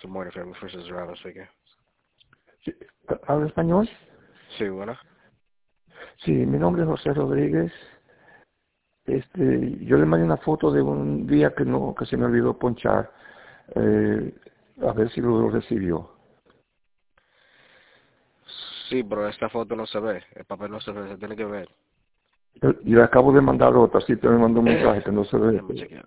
Good morning, Family First is Ronald speaking. Sí, ¿habla español? Sí, bueno. Sí, mi nombre es José Rodríguez. Yo le mandé una foto de un día que se me olvidó ponchar. A ver si lo recibió. Sí, pero esta foto no se ve. El papel no se ve, se tiene que ver. Yo le acabo de mandar otra, sí, te me mandó un mensaje que no se ve. Déjame chequear.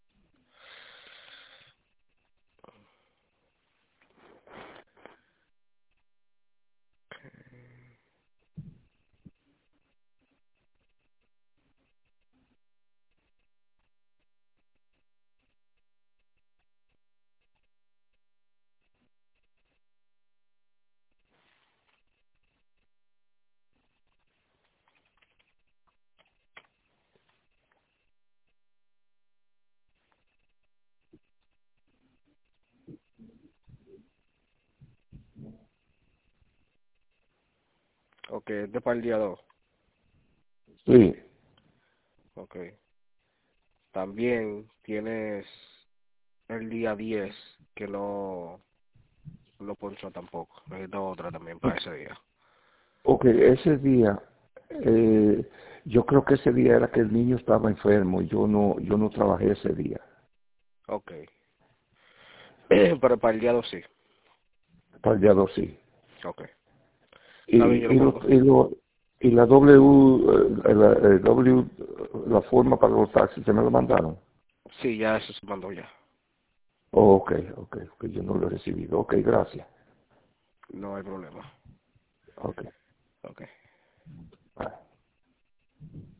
Ok, este para el día 2. Sí, Ok. También tienes el día 10 que no lo poncho tampoco. Necesito otra también para ese día. ok, ese día, yo creo que ese día era que el niño estaba enfermo y yo no trabajé ese día. Ok. Pero para el día 2 sí. Para el día 2 sí. Ok. Y, Está bien, yo lo y, lo, pongo. y, lo, y la la forma para los taxis, ¿se me lo mandaron? Sí, ya eso se mandó ya. Oh, ok, yo no lo he recibido. Ok, gracias. No hay problema. Ok, Ok. bye.